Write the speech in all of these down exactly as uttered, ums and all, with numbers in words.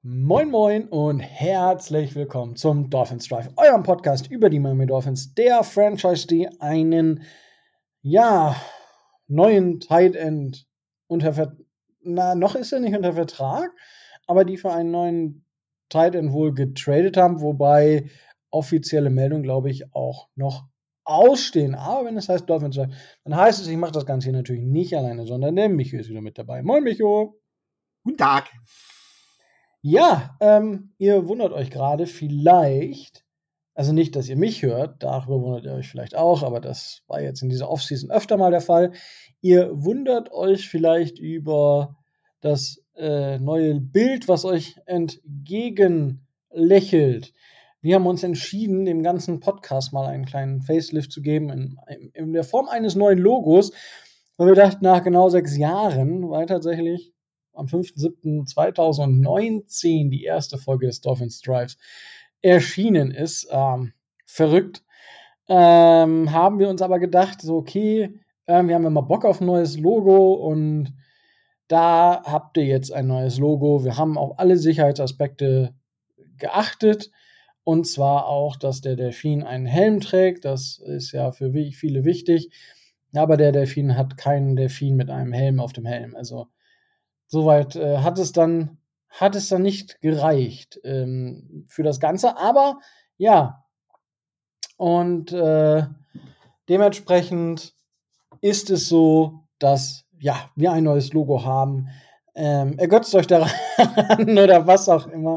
Moin Moin und herzlich willkommen zum Dolphins Drive, eurem Podcast über die Miami Dolphins, der Franchise, die einen, ja, neuen Tight End unter Ver- na, noch ist er nicht unter Vertrag, aber die für einen neuen Tight End wohl getradet haben, wobei offizielle Meldungen, glaube ich, auch noch ausstehen. Aber wenn es heißt Dolphins Drive, dann heißt es, ich mache das Ganze hier natürlich nicht alleine, sondern der Micho ist wieder mit dabei. Moin Micho! Guten Tag! Ja, ähm, ihr wundert euch gerade vielleicht, also nicht, dass ihr mich hört, darüber wundert ihr euch vielleicht auch, aber das war jetzt in dieser Offseason öfter mal der Fall. Ihr wundert euch vielleicht über das äh, neue Bild, was euch entgegenlächelt. Wir haben uns entschieden, dem ganzen Podcast mal einen kleinen Facelift zu geben in, in der Form eines neuen Logos, weil wir dachten, nach genau sechs Jahren, weil tatsächlich am fünfter siebter zweitausendneunzehn die erste Folge des Dolphins Drives erschienen ist. Ähm, verrückt. Ähm, haben wir uns aber gedacht, so okay, äh, wir haben immer Bock auf ein neues Logo und da habt ihr jetzt ein neues Logo. Wir haben auf alle Sicherheitsaspekte geachtet und zwar auch, dass der Delfin einen Helm trägt. Das ist ja für viele wichtig. Aber der Delfin hat keinen Delfin mit einem Helm auf dem Helm. Also Soweit äh, hat es dann hat es dann nicht gereicht ähm, für das Ganze. Aber ja, und äh, dementsprechend ist es so, dass ja, wir ein neues Logo haben. Ähm, ergötzt euch daran oder was auch immer.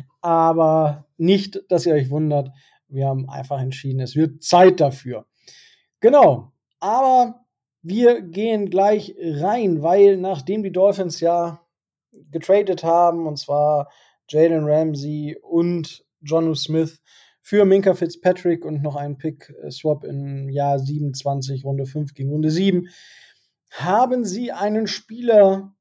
Aber nicht, dass ihr euch wundert. Wir haben einfach entschieden, es wird Zeit dafür. Genau. Aber wir gehen gleich rein, weil nachdem die Dolphins ja getradet haben, und zwar Jalen Ramsey und Jonnu Smith für Minkah Fitzpatrick und noch einen Pick-Swap im Jahr siebenundzwanzig, Runde fünf gegen Runde sieben, haben sie einen Spieler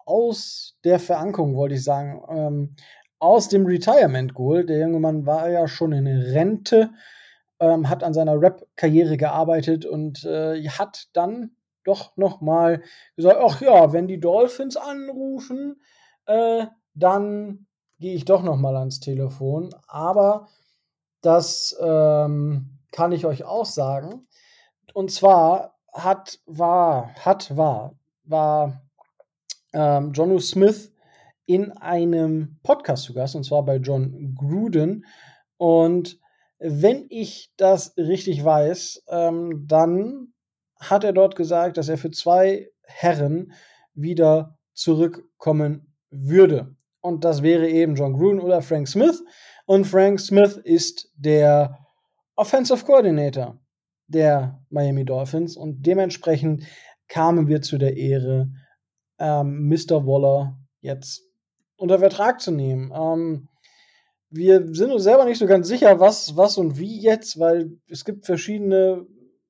aus der Verankerung, wollte ich sagen, ähm, aus dem Retirement geholt. Der junge Mann war ja schon in Rente, ähm, hat an seiner Rap-Karriere gearbeitet und äh, hat dann doch noch mal gesagt, ach ja, wenn die Dolphins anrufen, äh, dann gehe ich doch noch mal ans Telefon. Aber das ähm, kann ich euch auch sagen. Und zwar hat war hat war war ähm, Jonnu Smith in einem Podcast zu Gast, und zwar bei John Gruden. Und wenn ich das richtig weiß, ähm, dann hat er dort gesagt, dass er für zwei Herren wieder zurückkommen würde. Und das wäre eben John Gruden oder Frank Smith. Und Frank Smith ist der Offensive Coordinator der Miami Dolphins. Und dementsprechend kamen wir zu der Ehre, ähm, Mister Waller jetzt unter Vertrag zu nehmen. Ähm, wir sind uns selber nicht so ganz sicher, was, was und wie jetzt, weil es gibt verschiedene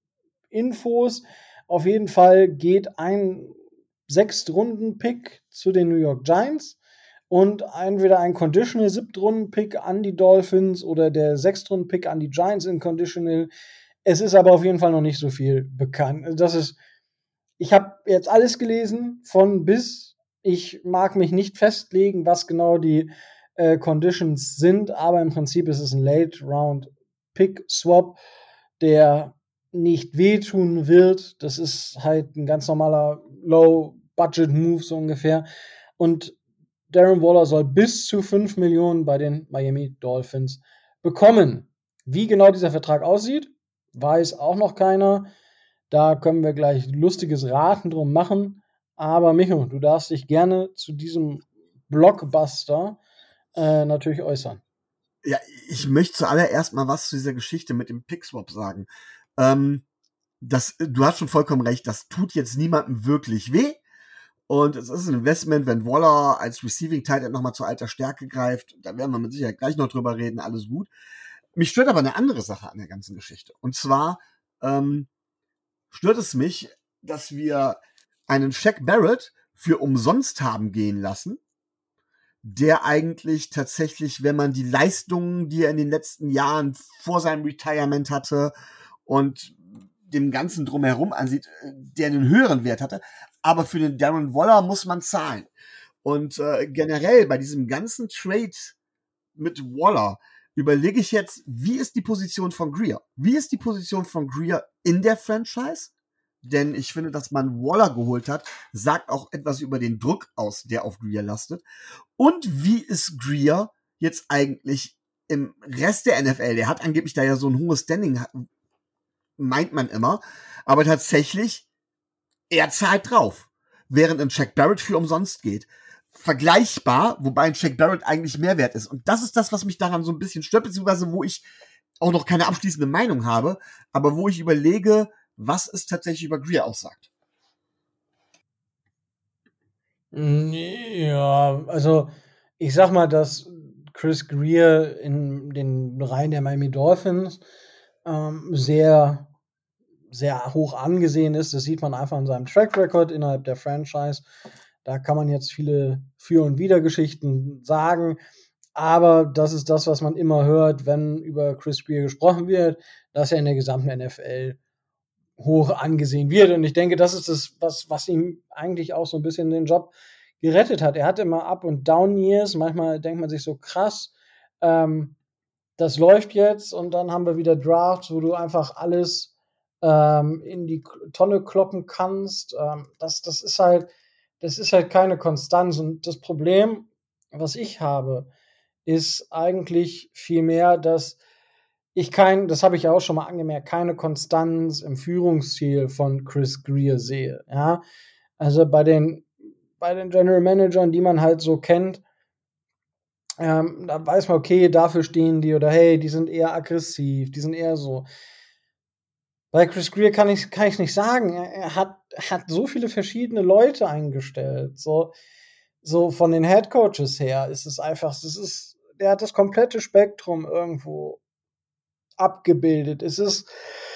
Infos. Auf jeden Fall geht ein Sechstrunden-Pick zu den New York Giants und entweder ein Conditional Siebtrunden-Pick an die Dolphins oder der Sechstrunden-Pick an die Giants in Conditional. Es ist aber auf jeden Fall noch nicht so viel bekannt. Das ist, ich habe jetzt alles gelesen, von bis. Ich mag mich nicht festlegen, was genau die äh, Conditions sind, aber im Prinzip ist es ein Late-Round-Pick-Swap, der nicht wehtun wird. Das ist halt ein ganz normaler Low-Budget-Move so ungefähr. Und Darren Waller soll bis zu fünf Millionen bei den Miami Dolphins bekommen. Wie genau dieser Vertrag aussieht, weiß auch noch keiner. Da können wir gleich lustiges Raten drum machen. Aber Micho, du darfst dich gerne zu diesem Blockbuster äh, natürlich äußern. Ja, ich möchte zuallererst mal was zu dieser Geschichte mit dem Pickswap sagen. Ähm, das, du hast schon vollkommen recht, das tut jetzt niemandem wirklich weh. Und es ist ein Investment, wenn Waller als Receiving Tight End nochmal zur alter Stärke greift. Da werden wir mit Sicherheit gleich noch drüber reden, alles gut. Mich stört aber eine andere Sache an der ganzen Geschichte. Und zwar ähm, stört es mich, dass wir einen Shaq Barrett für umsonst haben gehen lassen, der eigentlich tatsächlich, wenn man die Leistungen, die er in den letzten Jahren vor seinem Retirement hatte und dem Ganzen drumherum ansieht, der einen höheren Wert hatte. Aber für den Darren Waller muss man zahlen. Und äh, generell bei diesem ganzen Trade mit Waller überlege ich jetzt, wie ist die Position von Greer? Wie ist die Position von Greer in der Franchise? Denn ich finde, dass man Waller geholt hat, sagt auch etwas über den Druck aus, der auf Greer lastet. Und wie ist Greer jetzt eigentlich im Rest der N F L? Der hat angeblich da ja so ein hohes Standing, meint man immer. Aber tatsächlich, er zahlt drauf. Während ein Shaq Barrett für umsonst geht. Vergleichbar, wobei ein Shaq Barrett eigentlich mehr wert ist. Und das ist das, was mich daran so ein bisschen stört, beziehungsweise wo ich auch noch keine abschließende Meinung habe, aber wo ich überlege, was es tatsächlich über Greer aussagt. Ja, also ich sag mal, dass Chris Greer in den Reihen der Miami Dolphins ähm, sehr, sehr hoch angesehen ist. Das sieht man einfach an seinem Track Record innerhalb der Franchise. Da kann man jetzt viele Für- und Widergeschichten sagen. Aber das ist das, was man immer hört, wenn über Chris Greer gesprochen wird, dass er in der gesamten N F L hoch angesehen wird. Und ich denke, das ist das, was, was ihm eigentlich auch so ein bisschen den Job gerettet hat. Er hatte immer Up- und Down-Years. Manchmal denkt man sich so, krass, ähm, das läuft jetzt. Und dann haben wir wieder Drafts, wo du einfach alles ähm, in die Tonne kloppen kannst. Ähm, das, das ist halt, das ist halt keine Konstanz. Und das Problem, was ich habe, ist eigentlich vielmehr, dass ich kein, das habe ich ja auch schon mal angemerkt, keine Konstanz im Führungsstil von Chris Greer sehe. Ja, also bei den, bei den General Managern, die man halt so kennt, ähm, da weiß man, okay, dafür stehen die oder hey, die sind eher aggressiv, die sind eher so. Bei Chris Greer kann ich kann ich nicht sagen. Er, er hat hat so viele verschiedene Leute eingestellt. So so von den Head Coaches her ist es einfach, das ist, der hat das komplette Spektrum irgendwo abgebildet. Es ist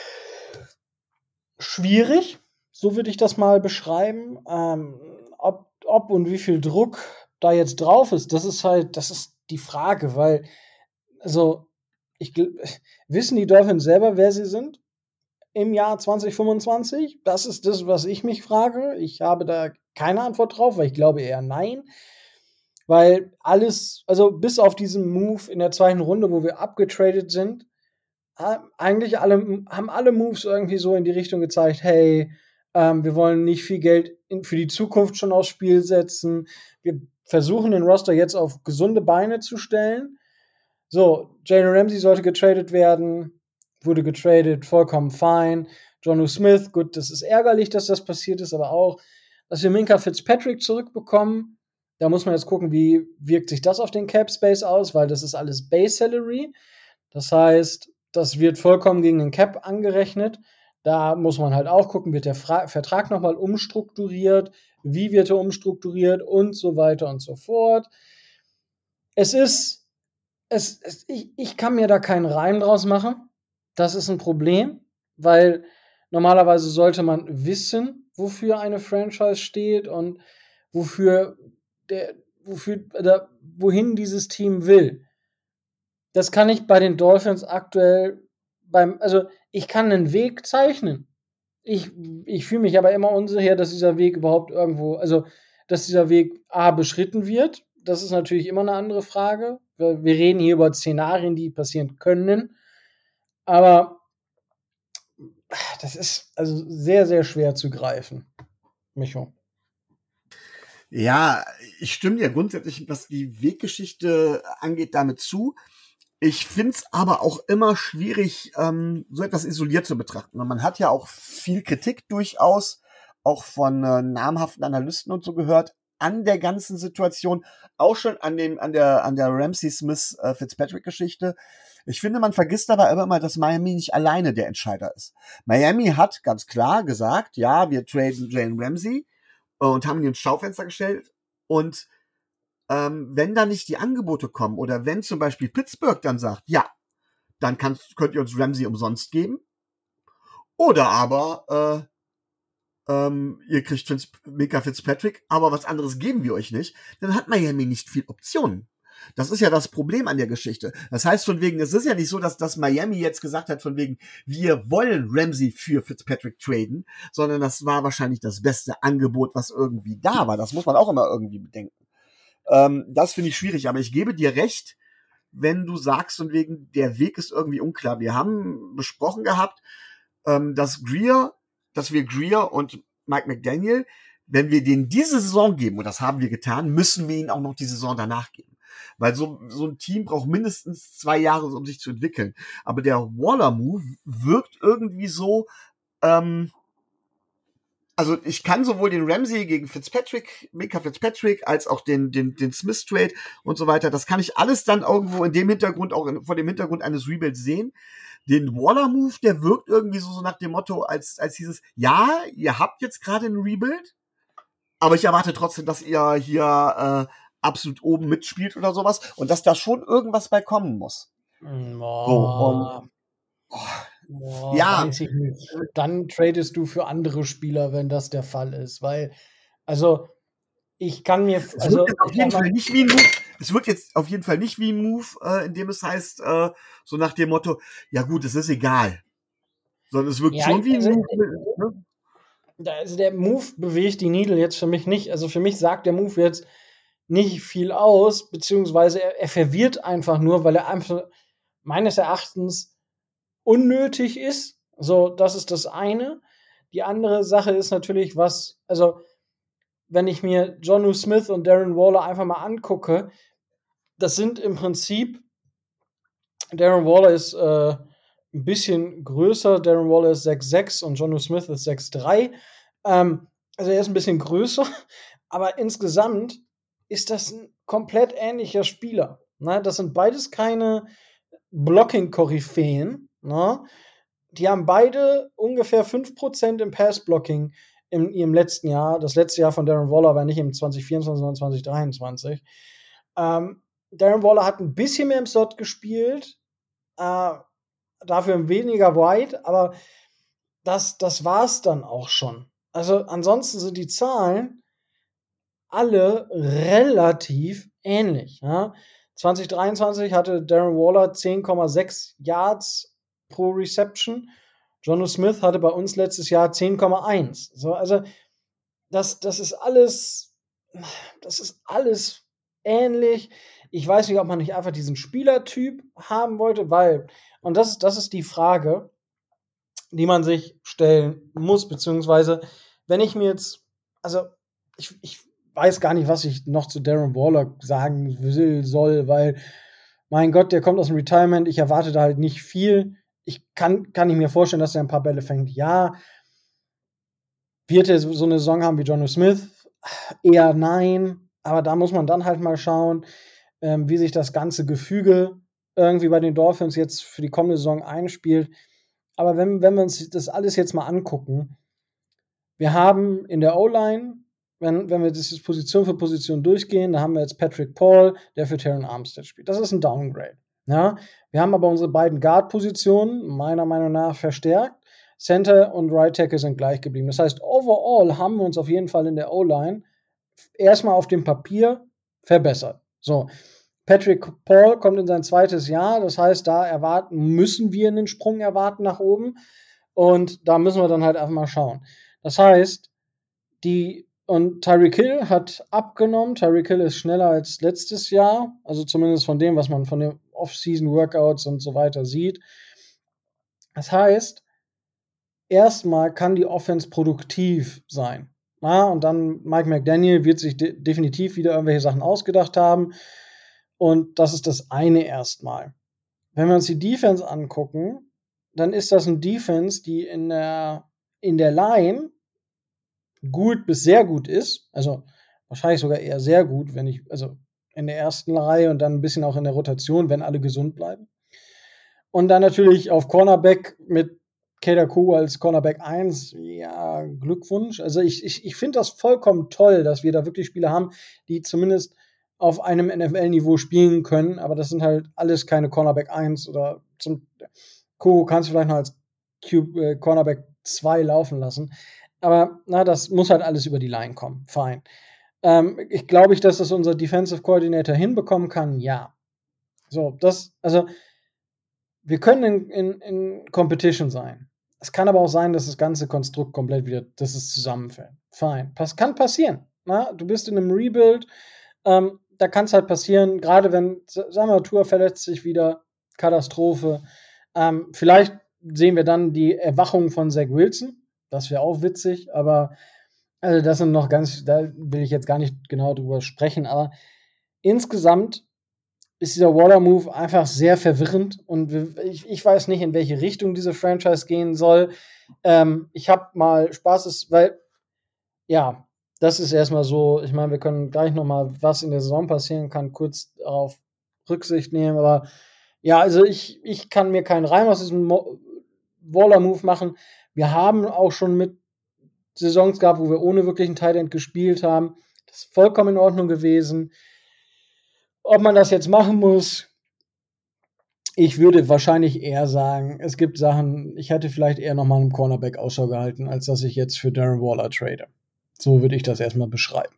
schwierig, so würde ich das mal beschreiben. Ähm, ob, ob und wie viel Druck da jetzt drauf ist, das ist halt, das ist die Frage, weil, also, ich, wissen die Dolphins selber, wer sie sind im Jahr zwanzig fünfundzwanzig? Das ist das, was ich mich frage. Ich habe da keine Antwort drauf, weil ich glaube eher nein. Weil alles, also bis auf diesen Move in der zweiten Runde, wo wir abgetradet sind, eigentlich alle, haben alle Moves irgendwie so in die Richtung gezeigt, hey, ähm, wir wollen nicht viel Geld in, für die Zukunft schon aufs Spiel setzen. Wir versuchen den Roster jetzt auf gesunde Beine zu stellen. So, Jalen Ramsey sollte getradet werden, wurde getradet, vollkommen fein. Jonnu Smith, gut, das ist ärgerlich, dass das passiert ist, aber auch, dass wir Minkah Fitzpatrick zurückbekommen. Da muss man jetzt gucken, wie wirkt sich das auf den Cap Space aus, weil das ist alles Base Salary. Das heißt, das wird vollkommen gegen den Cap angerechnet. Da muss man halt auch gucken, wird der Fra- Vertrag nochmal umstrukturiert, wie wird er umstrukturiert und so weiter und so fort. Es ist, es, es ich, ich kann mir da keinen Reim draus machen. Das ist ein Problem, weil normalerweise sollte man wissen, wofür eine Franchise steht und wofür der, wofür, oder wohin dieses Team will. Das kann ich bei den Dolphins aktuell beim, also ich kann einen Weg zeichnen. Ich, ich fühle mich aber immer unsicher, dass dieser Weg überhaupt irgendwo, also dass dieser Weg A beschritten wird. Das ist natürlich immer eine andere Frage. Wir wir reden hier über Szenarien, die passieren können. Aber das ist also sehr, sehr schwer zu greifen, Micho. Ja, ich stimme dir grundsätzlich, was die Weggeschichte angeht, damit zu. Ich find's aber auch immer schwierig, ähm, so etwas isoliert zu betrachten. Und man hat ja auch viel Kritik durchaus, auch von äh, namhaften Analysten und so gehört, an der ganzen Situation, auch schon an dem, an der, an der Ramsey Smith äh, Fitzpatrick Geschichte. Ich finde, man vergisst aber immer mal, dass Miami nicht alleine der Entscheider ist. Miami hat ganz klar gesagt, ja, wir traden Jalen Ramsey äh, und haben ihn ins Schaufenster gestellt. Und ähm, wenn da nicht die Angebote kommen oder wenn zum Beispiel Pittsburgh dann sagt, ja, dann kannst, könnt ihr uns Ramsey umsonst geben. Oder aber äh, ähm, ihr kriegt Fitz, Minkah Fitzpatrick, aber was anderes geben wir euch nicht. Dann hat Miami nicht viel Optionen. Das ist ja das Problem an der Geschichte. Das heißt von wegen, es ist ja nicht so, dass das Miami jetzt gesagt hat von wegen, wir wollen Ramsey für Fitzpatrick traden, sondern das war wahrscheinlich das beste Angebot, was irgendwie da war. Das muss man auch immer irgendwie bedenken. Ähm, das finde ich schwierig, aber ich gebe dir recht, wenn du sagst, und wegen der Weg ist irgendwie unklar. Wir haben besprochen gehabt, ähm, dass Greer, dass wir Greer und Mike McDaniel, wenn wir denen diese Saison geben, und das haben wir getan, müssen wir ihnen auch noch die Saison danach geben. Weil so, so ein Team braucht mindestens zwei Jahre, um sich zu entwickeln. Aber der Waller-Move wirkt irgendwie so, ähm, also ich kann sowohl den Ramsey gegen Fitzpatrick, Minka Fitzpatrick, als auch den, den, den Smith-Trade und so weiter, das kann ich alles dann irgendwo in dem Hintergrund, auch in, vor dem Hintergrund eines Rebuilds sehen. Den Waller-Move, der wirkt irgendwie so, so nach dem Motto, als, als dieses, ja, ihr habt jetzt gerade ein Rebuild, aber ich erwarte trotzdem, dass ihr hier äh, absolut oben mitspielt oder sowas und dass da schon irgendwas bei kommen muss. Boah. So, und, oh, Boah, ja, weiß ich nicht. Dann tradest du für andere Spieler, wenn das der Fall ist, weil, also, ich kann mir, es also, wird jetzt auf ich jeden sag mal, Fall nicht wie ein Move, es wird jetzt auf jeden Fall nicht wie ein Move, äh, in dem es heißt, äh, so nach dem Motto, ja gut, es ist egal. Sondern es wirkt ja, schon wie ein also, Move, ne? da- also der Move bewegt die Needle jetzt für mich nicht. Also für mich sagt der Move jetzt nicht viel aus, beziehungsweise er, er verwirrt einfach nur, weil er einfach meines Erachtens unnötig ist. So, das ist das eine. Die andere Sache ist natürlich, was, also wenn ich mir Jonnu Smith und Darren Waller einfach mal angucke, das sind im Prinzip, Darren Waller ist äh, ein bisschen größer, Darren Waller ist sechs sechs und Jonnu Smith ist sechs drei. Ähm, also er ist ein bisschen größer, aber insgesamt ist das ein komplett ähnlicher Spieler. Ne? Das sind beides keine Blocking-Koryphäen. Ne? Die haben beide ungefähr fünf Prozent im Pass-Blocking in ihrem letzten Jahr. Das letzte Jahr von Darren Waller war nicht im zwanzig vierundzwanzig, sondern zwanzig dreiundzwanzig. Ähm, Darren Waller hat ein bisschen mehr im Slot gespielt, äh, dafür weniger wide, aber das, das war's dann auch schon. Also ansonsten sind die Zahlen alle relativ ähnlich. Ja? zwanzig dreiundzwanzig hatte Darren Waller zehn Komma sechs Yards pro Reception. Jonnu Smith hatte bei uns letztes Jahr zehn Komma eins. So, also das, das ist alles, das ist alles ähnlich. Ich weiß nicht, ob man nicht einfach diesen Spielertyp haben wollte, weil, und das ist, das ist die Frage, die man sich stellen muss, beziehungsweise, wenn ich mir jetzt, also ich, ich weiß gar nicht, was ich noch zu Darren Waller sagen will, soll, weil, mein Gott, der kommt aus dem Retirement, ich erwarte da halt nicht viel. Ich kann, kann ich mir vorstellen, dass er ein paar Bälle fängt. Ja, wird er so eine Saison haben wie Jonnu Smith? Eher nein, aber da muss man dann halt mal schauen, ähm, wie sich das ganze Gefüge irgendwie bei den Dolphins jetzt für die kommende Saison einspielt. Aber wenn, wenn wir uns das alles jetzt mal angucken, wir haben in der O-Line, wenn, wenn wir das jetzt Position für Position durchgehen, da haben wir jetzt Patrick Paul, der für Terron Armstead spielt. Das ist ein Downgrade. Ja? Wir haben aber unsere beiden Guard-Positionen meiner Meinung nach verstärkt. Center und Right Tackle sind gleich geblieben. Das heißt, overall haben wir uns auf jeden Fall in der O-Line erstmal auf dem Papier verbessert. So, Patrick Paul kommt in sein zweites Jahr, das heißt, da erwarten, müssen wir einen Sprung erwarten nach oben und da müssen wir dann halt einfach mal schauen. Das heißt, die und Tyreek Hill hat abgenommen. Tyreek Hill ist schneller als letztes Jahr, also zumindest von dem, was man von den Off-Season-Workouts und so weiter sieht. Das heißt, erstmal kann die Offense produktiv sein. Ja, und dann Mike McDaniel wird sich de- definitiv wieder irgendwelche Sachen ausgedacht haben. Und das ist das eine erstmal. Wenn wir uns die Defense angucken, dann ist das ein Defense, die in der, in der Line gut bis sehr gut ist. Also wahrscheinlich sogar eher sehr gut, wenn ich, also in der ersten Reihe und dann ein bisschen auch in der Rotation, wenn alle gesund bleiben. Und dann natürlich auf Cornerback mit Kader Kuh als Cornerback eins, ja, Glückwunsch. Also ich, ich, ich finde das vollkommen toll, dass wir da wirklich Spieler haben, die zumindest auf einem N F L-Niveau spielen können, aber das sind halt alles keine Cornerback eins oder zum Kuh kannst du vielleicht noch als Q, äh, Cornerback zwei laufen lassen. Aber na, das muss halt alles über die Line kommen. Fein. Ähm, ich glaube ich, dass das unser Defensive Coordinator hinbekommen kann. Ja. So, das, also wir können in, in, in Competition sein. Es kann aber auch sein, dass das ganze Konstrukt komplett wieder, dass es zusammenfällt. Fein. Das kann passieren. Na? Du bist in einem Rebuild. Ähm, da kann es halt passieren, gerade wenn, sagen wir, Tua verletzt sich wieder, Katastrophe. Ähm, vielleicht sehen wir dann die Erwachung von Zach Wilson. Das wäre auch witzig, aber also das sind noch ganz, da will ich jetzt gar nicht genau drüber sprechen, aber insgesamt ist dieser Waller-Move einfach sehr verwirrend und ich, ich weiß nicht, in welche Richtung diese Franchise gehen soll. Ähm, ich habe mal Spaß, weil, ja, das ist erstmal so, ich meine, wir können gleich noch mal, was in der Saison passieren kann, kurz darauf Rücksicht nehmen, aber ja, also ich, ich kann mir keinen Reim aus diesem Waller-Move machen. Wir haben auch schon mit Saisons gehabt, wo wir ohne wirklichen Tight End gespielt haben. Das ist vollkommen in Ordnung gewesen. Ob man das jetzt machen muss, ich würde wahrscheinlich eher sagen, es gibt Sachen, ich hätte vielleicht eher noch mal einen Cornerback Ausschau gehalten, als dass ich jetzt für Darren Waller trade. So würde ich das erstmal beschreiben.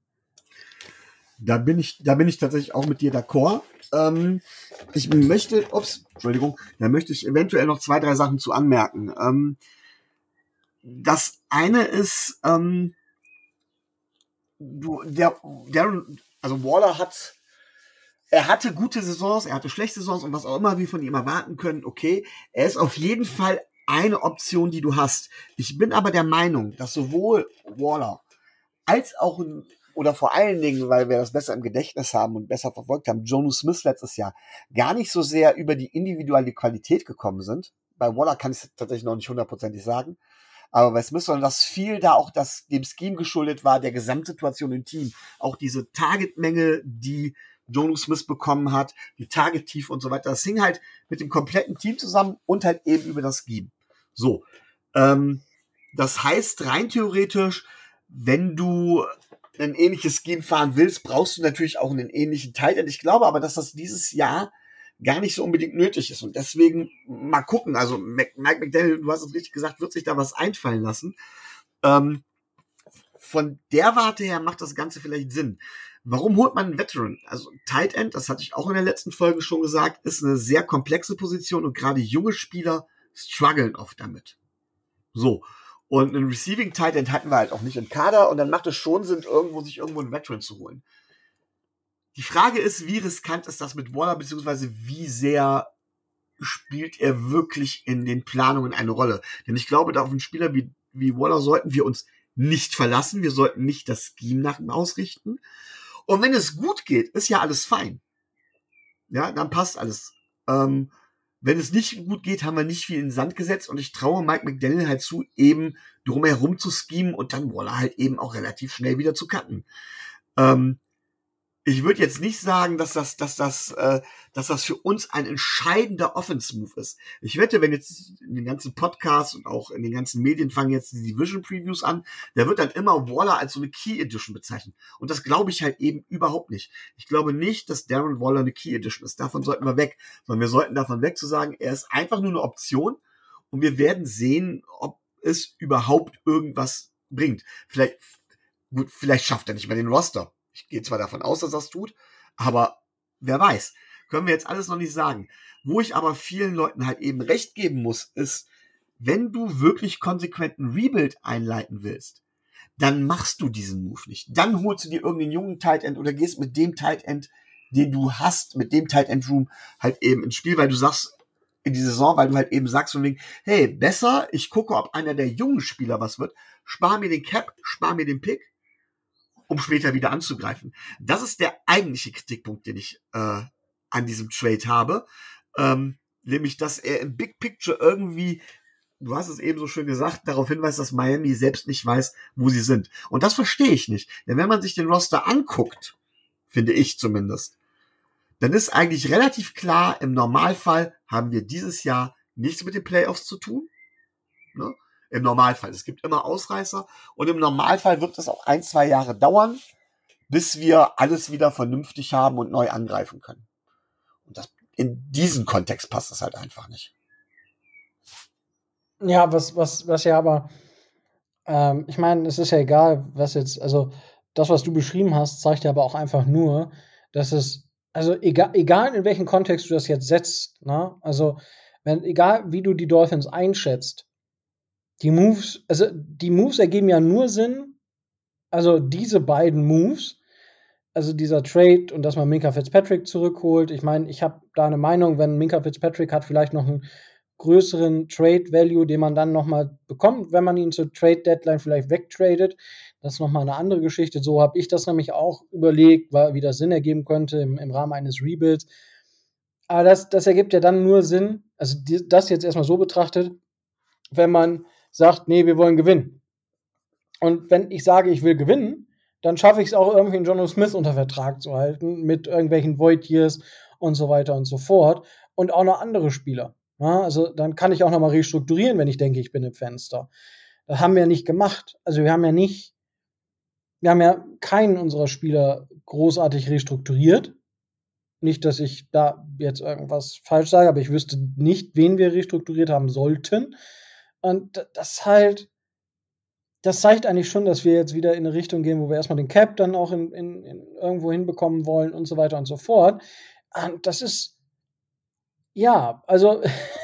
Da bin ich, da bin ich tatsächlich auch mit dir d'accord. Ähm, ich möchte, ups, Entschuldigung, da möchte ich eventuell noch zwei, drei Sachen zu anmerken. Ähm, das eine ist, ähm, du, der, der, also Waller hat, er hatte gute Saisons, er hatte schlechte Saisons und was auch immer wir von ihm erwarten können, okay. Er ist auf jeden Fall eine Option, die du hast. Ich bin aber der Meinung, dass sowohl Waller als auch, oder vor allen Dingen, weil wir das besser im Gedächtnis haben und besser verfolgt haben, Jonnu Smith letztes Jahr gar nicht so sehr über die individuelle Qualität gekommen sind. Bei Waller kann ich es tatsächlich noch nicht hundertprozentig sagen. Aber bei Smith, sondern dass viel da auch das dem Scheme geschuldet war, der Gesamtsituation im Team. Auch diese Targetmenge, die Jonnu Smith bekommen hat, die Target-Tief und so weiter. Das hing halt mit dem kompletten Team zusammen und halt eben über das Scheme. So. Ähm, das heißt, rein theoretisch, wenn du ein ähnliches Scheme fahren willst, brauchst du natürlich auch einen ähnlichen Tight End. Ich glaube aber, dass das dieses Jahr gar nicht so unbedingt nötig ist. Und deswegen mal gucken. Also Mike McDaniel, du hast es richtig gesagt, wird sich da was einfallen lassen. Ähm, von der Warte her macht das Ganze vielleicht Sinn. Warum holt man einen Veteran? Also Tight End, das hatte ich auch in der letzten Folge schon gesagt, ist eine sehr komplexe Position und gerade junge Spieler strugglen oft damit. So. Und einen Receiving Tight End hatten wir halt auch nicht im Kader und dann macht es schon Sinn, irgendwo sich irgendwo einen Veteran zu holen. Die Frage ist, wie riskant ist das mit Waller, beziehungsweise wie sehr spielt er wirklich in den Planungen eine Rolle? Denn ich glaube, da auf einen Spieler wie, wie Waller sollten wir uns nicht verlassen. Wir sollten nicht das Scheme nach ihm ausrichten. Und wenn es gut geht, ist ja alles fein. Ja, dann passt alles. Ähm, wenn es nicht gut geht, haben wir nicht viel in den Sand gesetzt und ich traue Mike McDaniel halt zu, eben drumherum zu schemen und dann Waller halt eben auch relativ schnell wieder zu cutten. Ähm, ich würde jetzt nicht sagen, dass das, dass das, äh, dass das für uns ein entscheidender Offense-Move ist. Ich wette, wenn jetzt in den ganzen Podcasts und auch in den ganzen Medien fangen jetzt die Division-Previews an, der wird dann immer Waller als so eine Key-Edition bezeichnen. Und das glaube ich halt eben überhaupt nicht. Ich glaube nicht, dass Darren Waller eine Key-Edition ist. Davon sollten wir weg. Sondern wir sollten davon weg zu sagen, er ist einfach nur eine Option und wir werden sehen, ob es überhaupt irgendwas bringt. Vielleicht, gut, vielleicht schafft er nicht mehr den Roster. Ich gehe zwar davon aus, dass er das tut, aber wer weiß. Können wir jetzt alles noch nicht sagen. Wo ich aber vielen Leuten halt eben recht geben muss, ist, wenn du wirklich konsequenten Rebuild einleiten willst, dann machst du diesen Move nicht. Dann holst du dir irgendeinen jungen Tight End oder gehst mit dem Tight End, den du hast, mit dem Tight End Room halt eben ins Spiel, weil du sagst, in die Saison, weil du halt eben sagst von wegen, hey, besser, ich gucke, ob einer der jungen Spieler was wird, spar mir den Cap, spar mir den Pick, um später wieder anzugreifen. Das ist der eigentliche Kritikpunkt, den ich äh, an diesem Trade habe. Ähm, nämlich, dass er im Big Picture irgendwie, du hast es eben so schön gesagt, darauf hinweist, dass Miami selbst nicht weiß, wo sie sind. Und das verstehe ich nicht. Denn wenn man sich den Roster anguckt, finde ich zumindest, dann ist eigentlich relativ klar, im Normalfall haben wir dieses Jahr nichts mit den Playoffs zu tun. Ne? Im Normalfall. Es gibt immer Ausreißer und im Normalfall wird es auch ein, zwei Jahre dauern, bis wir alles wieder vernünftig haben und neu angreifen können. Und das, in diesen Kontext passt es halt einfach nicht. Ja, was, was, was ja aber, ähm, ich meine, es ist ja egal, was jetzt, also das, was du beschrieben hast, zeigt ja aber auch einfach nur, dass es, also egal, egal in welchem Kontext du das jetzt setzt, ne? Also, wenn, egal wie du die Dolphins einschätzt, die Moves, also die Moves ergeben ja nur Sinn, also diese beiden Moves, also dieser Trade und dass man Minkah Fitzpatrick zurückholt. Ich meine, ich habe da eine Meinung, wenn Minkah Fitzpatrick hat vielleicht noch einen größeren Trade-Value, den man dann nochmal bekommt, wenn man ihn zur Trade-Deadline vielleicht wegtradet. Das ist nochmal eine andere Geschichte. So habe ich das nämlich auch überlegt, weil, wie das Sinn ergeben könnte im, im Rahmen eines Rebuilds. Aber das, das ergibt ja dann nur Sinn, also die, das jetzt erstmal so betrachtet, wenn man sagt, nee, wir wollen gewinnen. Und wenn ich sage, ich will gewinnen, dann schaffe ich es auch irgendwie, einen Jono Smith unter Vertrag zu halten, mit irgendwelchen Void Years und so weiter und so fort. Und auch noch andere Spieler. Ja, also dann kann ich auch noch mal restrukturieren, wenn ich denke, ich bin im Fenster. Das haben wir nicht gemacht. Also wir haben ja nicht, wir haben ja keinen unserer Spieler großartig restrukturiert. Nicht, dass ich da jetzt irgendwas falsch sage, aber ich wüsste nicht, wen wir restrukturiert haben sollten. Und das halt, das zeigt eigentlich schon, dass wir jetzt wieder in eine Richtung gehen, wo wir erstmal den Cap dann auch in, in, in irgendwo hinbekommen wollen und so weiter und so fort. Und das ist, ja, also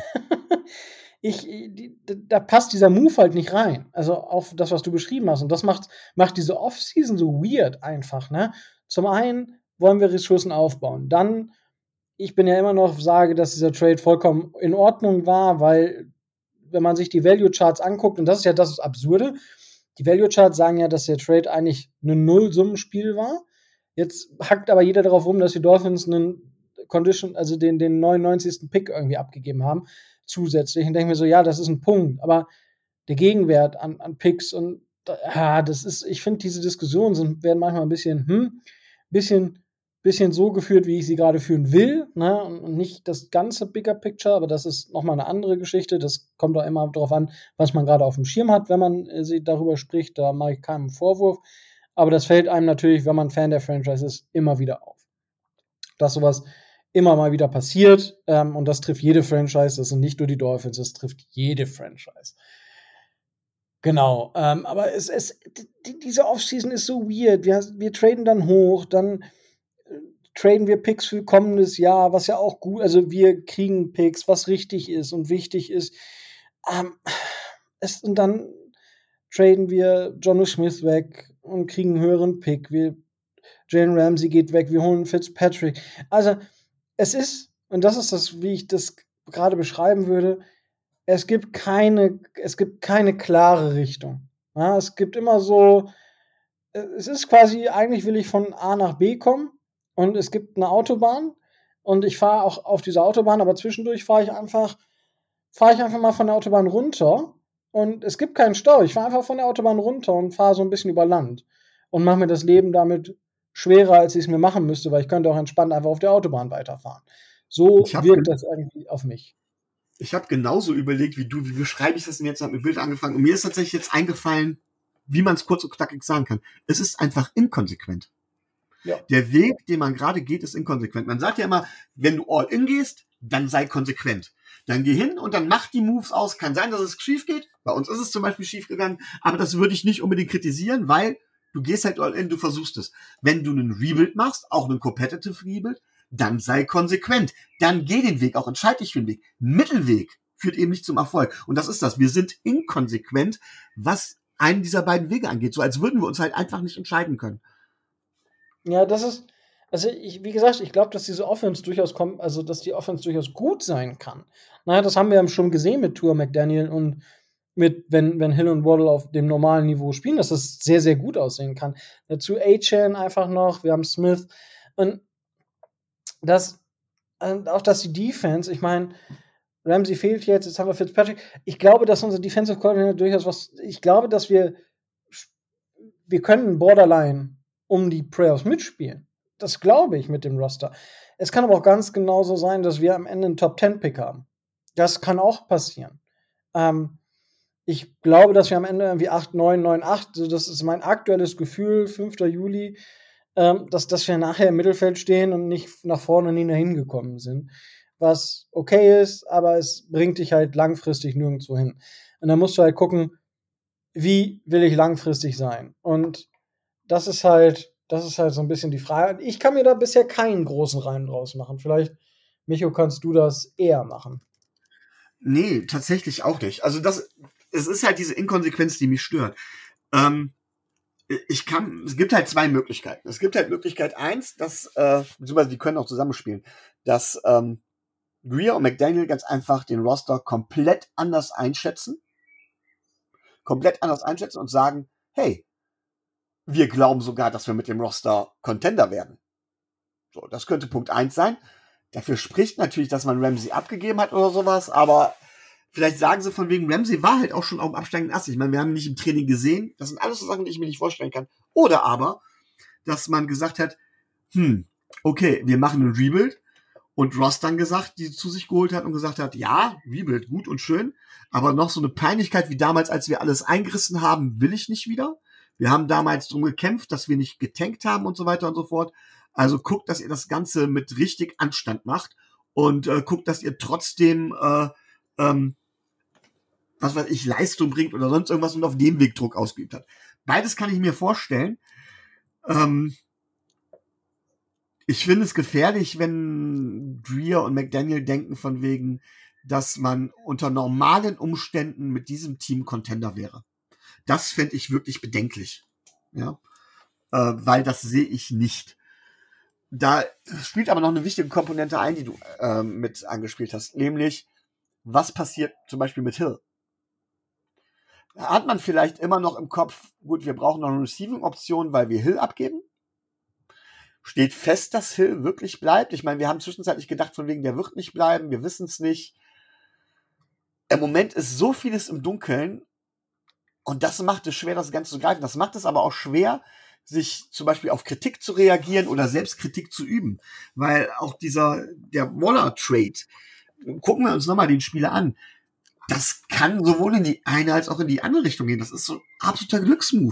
ich, die, da passt dieser Move halt nicht rein. Also auf das, was du beschrieben hast. Und das macht, macht diese Offseason so weird einfach, ne? Zum einen wollen wir Ressourcen aufbauen. Dann, ich bin ja immer noch, sage, dass dieser Trade vollkommen in Ordnung war, weil, wenn man sich die Value Charts anguckt, und das ist ja das Absurde, die Value Charts sagen ja, dass der Trade eigentlich ein Nullsummenspiel war. Jetzt hackt aber jeder darauf rum, dass die Dolphins einen Condition, also den, den neunundneunzigsten Pick irgendwie abgegeben haben, zusätzlich. Und denke mir so, ja, das ist ein Punkt, aber der Gegenwert an, an Picks und ja, das ist, ich finde, diese Diskussionen sind, werden manchmal ein bisschen, hm, bisschen, bisschen so geführt, wie ich sie gerade führen will, ne? Und nicht das ganze Bigger Picture, aber das ist nochmal eine andere Geschichte. Das kommt auch immer darauf an, was man gerade auf dem Schirm hat, wenn man äh, sie darüber spricht. Da mache ich keinen Vorwurf. Aber das fällt einem natürlich, wenn man Fan der Franchise ist, immer wieder auf. Dass sowas immer mal wieder passiert. Ähm, und das trifft jede Franchise. Das sind nicht nur die Dolphins, das trifft jede Franchise. Genau. Ähm, aber es, es, die, diese Offseason ist so weird. Wir, wir traden dann hoch, dann äh, traden wir Picks für kommendes Jahr, was ja auch gut, also wir kriegen Picks, was richtig ist und wichtig ist. Ähm, es, und dann traden wir Jonnu Smith weg und kriegen einen höheren Pick. Wir, Jalen Ramsey geht weg, wir holen Fitzpatrick. Also es ist, und das ist das, wie ich das gerade beschreiben würde, es gibt keine, es gibt keine klare Richtung. Ja, es gibt immer so, es ist quasi, eigentlich will ich von A nach B kommen und es gibt eine Autobahn und ich fahre auch auf dieser Autobahn, aber zwischendurch fahre ich einfach, fahre ich einfach mal von der Autobahn runter und es gibt keinen Stau. Ich fahre einfach von der Autobahn runter und fahre so ein bisschen über Land und mache mir das Leben damit schwerer, als ich es mir machen müsste, weil ich könnte auch entspannt einfach auf der Autobahn weiterfahren. So wirkt das irgendwie auf mich. Ich habe genauso überlegt wie du, wie beschreibe ich das denn jetzt, habe mit Bild angefangen und mir ist tatsächlich jetzt eingefallen, wie man es kurz und knackig sagen kann. Es ist einfach inkonsequent. Ja. Der Weg, den man gerade geht, ist inkonsequent. Man sagt ja immer, wenn du all in gehst, dann sei konsequent. Dann geh hin und dann mach die Moves aus. Kann sein, dass es schief geht. Bei uns ist es zum Beispiel schief gegangen, aber das würde ich nicht unbedingt kritisieren, weil du gehst halt all in, du versuchst es. Wenn du einen Rebuild machst, auch einen Competitive Rebuild, dann sei konsequent. Dann geh den Weg, auch entscheid dich für den Weg. Mittelweg führt eben nicht zum Erfolg. Und das ist das. Wir sind inkonsequent, was einen dieser beiden Wege angeht. So als würden wir uns halt einfach nicht entscheiden können. Ja, das ist, also ich, wie gesagt, ich glaube, dass diese Offense durchaus kommt, also dass die Offense durchaus gut sein kann. Naja, das haben wir ja schon gesehen mit Tua McDaniel und mit, wenn, wenn Hill und Waddle auf dem normalen Niveau spielen, dass das sehr, sehr gut aussehen kann. Dazu A-Chan einfach noch, wir haben Smith und das, und auch dass die Defense, ich meine, Ramsey fehlt jetzt, jetzt haben wir Fitzpatrick. Ich glaube, dass unser Defensive Coordinator durchaus was, ich glaube, dass wir, wir können Borderline um die Playoffs mitspielen. Das glaube ich mit dem Roster. Es kann aber auch ganz genauso sein, dass wir am Ende einen Top-Ten-Pick haben. Das kann auch passieren. Ähm, ich glaube, dass wir am Ende irgendwie acht, neun, neun, acht, so das ist mein aktuelles Gefühl, fünfter Juli, ähm, dass, dass wir nachher im Mittelfeld stehen und nicht nach vorne nie dahin gekommen sind. Was okay ist, aber es bringt dich halt langfristig nirgendwo hin. Und dann musst du halt gucken, wie will ich langfristig sein? Und das ist halt, das ist halt so ein bisschen die Frage. Ich kann mir da bisher keinen großen Reim draus machen. Vielleicht, Micho, kannst du das eher machen? Nee, tatsächlich auch nicht. Also das, es ist halt diese Inkonsequenz, die mich stört. Ähm, Ich kann, es gibt halt zwei Möglichkeiten. Es gibt halt Möglichkeit eins, dass, äh, beziehungsweise die können auch zusammenspielen, dass ähm, Greer und McDaniel ganz einfach den Roster komplett anders einschätzen, komplett anders einschätzen und sagen, hey, wir glauben sogar, dass wir mit dem Roster Contender werden. So, das könnte Punkt eins sein. Dafür spricht natürlich, dass man Ramsey abgegeben hat oder sowas, aber vielleicht sagen sie von wegen, Ramsey war halt auch schon auf dem absteigenden Ast. Ich meine, wir haben ihn nicht im Training gesehen. Das sind alles so Sachen, die ich mir nicht vorstellen kann. Oder aber, dass man gesagt hat, hm, okay, wir machen einen Rebuild. Und Ross dann gesagt, die zu sich geholt hat und gesagt hat, ja, Rebuild, gut und schön, aber noch so eine Peinlichkeit wie damals, als wir alles eingerissen haben, will ich nicht wieder. Wir haben damals drum gekämpft, dass wir nicht getankt haben und so weiter und so fort. Also guckt, dass ihr das Ganze mit richtig Anstand macht und äh, guckt, dass ihr trotzdem, äh, ähm, was weiß ich, Leistung bringt oder sonst irgendwas und auf dem Weg Druck ausgeübt hat. Beides kann ich mir vorstellen. Ähm, Ich finde es gefährlich, wenn Greer und McDaniel denken von wegen, dass man unter normalen Umständen mit diesem Team Contender wäre. Das fände ich wirklich bedenklich. Ja, äh, weil das sehe ich nicht. Da spielt aber noch eine wichtige Komponente ein, die du äh, mit angespielt hast, nämlich was passiert zum Beispiel mit Hill? Hat man vielleicht immer noch im Kopf, gut, wir brauchen noch eine Receiving-Option, weil wir Hill abgeben? Steht fest, dass Hill wirklich bleibt? Ich meine, wir haben zwischenzeitlich gedacht, von wegen, der wird nicht bleiben, wir wissen es nicht. Im Moment ist so vieles im Dunkeln und das macht es schwer, das Ganze zu greifen. Das macht es aber auch schwer, sich zum Beispiel auf Kritik zu reagieren oder Selbstkritik zu üben. Weil auch dieser, der Waller-Trade, gucken wir uns nochmal den Spieler an, das kann sowohl in die eine als auch in die andere Richtung gehen. Das ist so ein absoluter Glücksmove.